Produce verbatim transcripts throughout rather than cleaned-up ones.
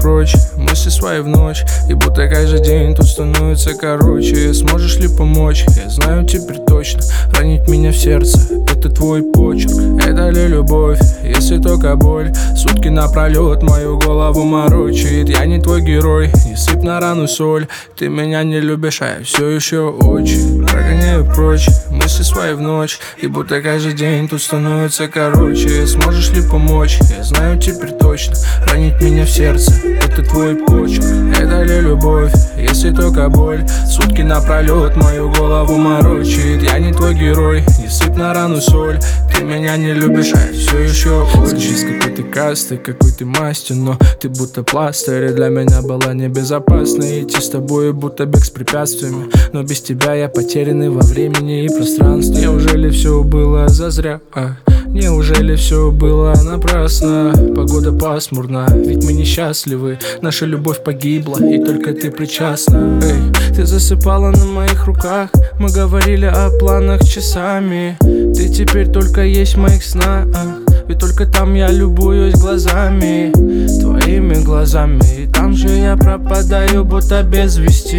прочь мысли свои в ночь, и будто каждый день тут становится короче. Сможешь ли помочь? Я знаю теперь точно, ранить меня в сердце — это твой почерк. Это ли любовь, если только боль? Сутки напролет мою голову морочит. Я не твой герой, не сыпь на рану соль. Ты меня не любишь, а я все еще очень прогоняю прочь мысли свои в ночь, и будто каждый день тут становится короче. Сможешь ли помочь? Я знаю теперь точно, ранить меня в сердце — это твой почерк. Это ли любовь, если только боль? Сутки напролет мою голову морочит. Я не твой герой, не сыпь на рану соль. Ты меня не любишь, а я все еще очень. Скажи, с какой ты касты, какой ты масти, но ты будто пластырь, и для меня была небезопасно идти с тобой, будто бег с препятствиями. Но без тебя я потерянный во времени и пространстве. Неужели все было зазря? А? Неужели все было напрасно? Погода пасмурна, ведь мы несчастливы. Наша любовь погибла, и только ты причастна. Эй, ты засыпала на моих руках, мы говорили о планах часами. Ты теперь только есть в моих снах, ведь только там я любуюсь глазами, твоими глазами. И там же я пропадаю, будто без вести.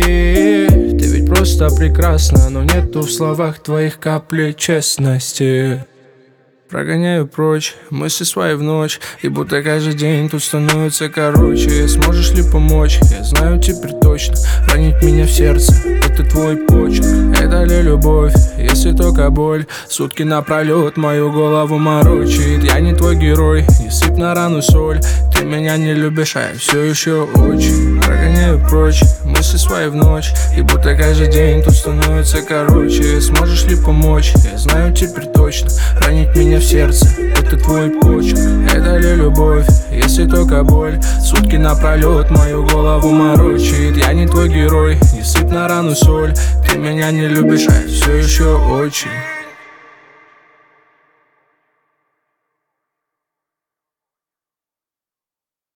Ты ведь просто прекрасна, но нету в словах твоих капли честности. Прогоняю прочь мысли свои в ночь, и будто каждый день тут становится короче. Сможешь ли помочь? Я знаю теперь точно, ранить меня в сердце — это твой почерк. Это ли любовь, если только боль? Сутки напролет мою голову морочит. Я не твой герой, не сыпь на рану соль. Ты меня не любишь, а я все еще очень прогоняю прочь мысли свои в ночь, и будто каждый день тут становится короче. Сможешь ли помочь? Я знаю теперь точно, ранить меня в сердце — это твой почерк. Это ли любовь, если только боль? Сутки напролет мою голову морочит. Я не твой герой, не сыпь на рану соль. Ты меня не любишь, а я все еще очень